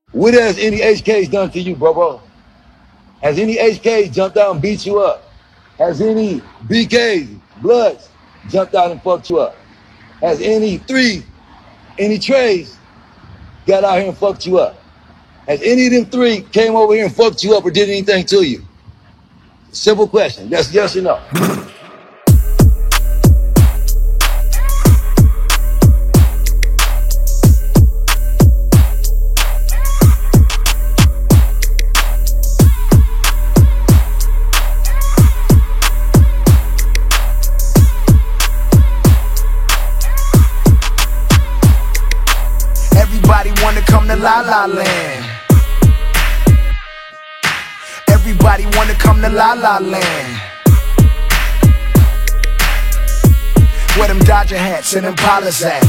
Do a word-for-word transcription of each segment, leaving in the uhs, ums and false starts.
What has any H Ks done to you, bro, bro? Has any H Ks jumped out and beat you up? Has any B Ks, Bloods, jumped out and fucked you up? Has any three, any Trays got out here and fucked you up? Has any of them three came over here and fucked you up or did anything to you? Simple question. That's yes or no. Everybody wanna come to La La Land. Everybody wanna come to La La Land. Where them Dodger hats and Impalas at?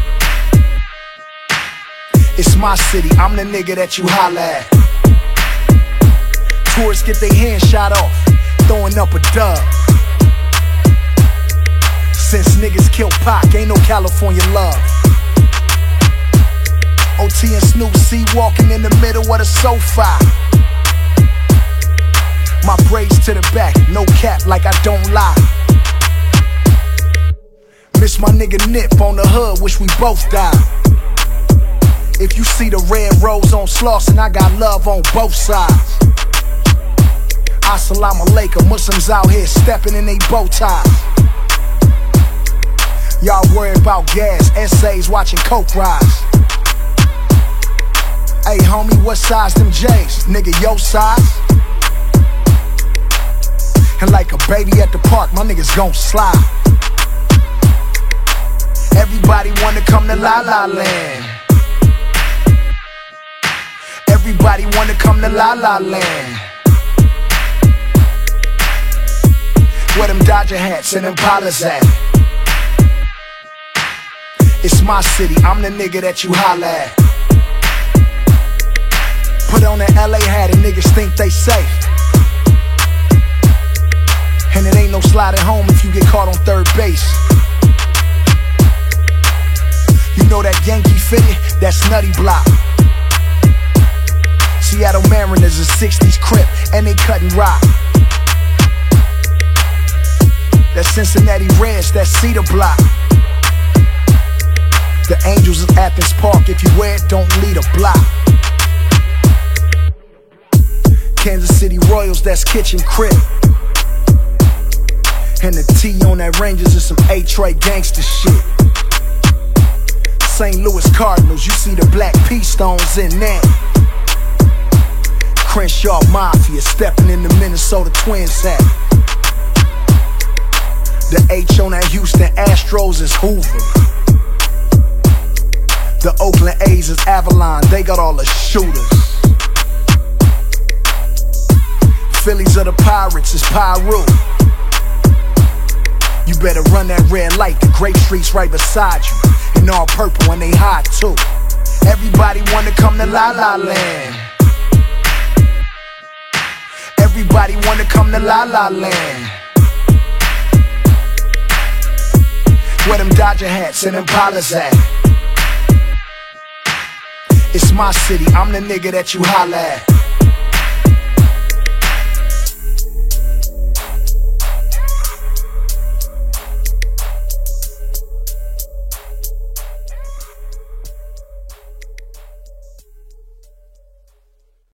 It's my city, I'm the nigga that you holla at. Tourists get their hands shot off, throwing up a dub. Since niggas killed Pac, ain't no California love. O T and Snoop C walking in the middle of the sofa. My braids to the back, no cap like I don't lie. Miss my nigga Nip on the hood, wish we both died. If you see the red rose on Slauson, I got love on both sides. Assalamu alaikum, Muslims out here stepping in they bow ties. Y'all worry about gas, essays, watching coke rise. Hey homie, what size them J's? Nigga, your size? And like a baby at the park, my niggas gon' slide. Everybody wanna come to La La Land. Everybody wanna come to La La Land. Where them Dodger hats and Impalas at? It's my city, I'm the nigga that you holla at. Put on an L A hat and niggas think they safe. And it ain't no sliding home if you get caught on third base. You know that Yankee fitted, that's Nutty Block. Seattle Mariners is sixties Crip, and they cutting rock. That Cincinnati Reds, that Cedar Block. The Angels of Athens Park, if you wear it, don't lead a block. Kansas City Royals, that's Kitchen Crib. And the T on that Rangers is some A-Tray gangster shit. Saint Louis Cardinals, you see the black P-stones in that. Crenshaw Mafia stepping in the Minnesota Twins hat. The H on that Houston Astros is Hoover. The Oakland A's is Avalon, they got all the shooters. Phillies of the Pirates is Pyru. You better run that red light, the Grape Street's right beside you. And all purple and they hot too. Everybody wanna come to La La Land. Everybody wanna come to La La Land. Where them Dodger hats and Impalas at? It's my city, I'm the nigga that you holla at.